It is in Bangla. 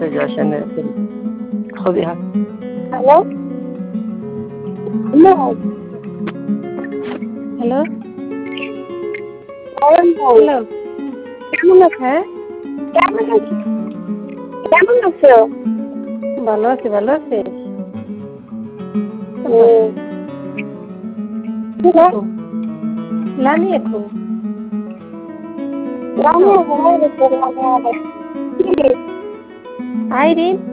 মেসেজ আসে না, খুবই হাত। হ্যালো হ্যালো হ্যালো বলেন ভাই, হ্যালো। কেমন আছো? হ্যাঁ, কেমন আছো? কেমন আছো? ভালো আছি, ভালো আছি। লানি একো রান্না হয়ে গেছে, রান্না হবে। আইরিন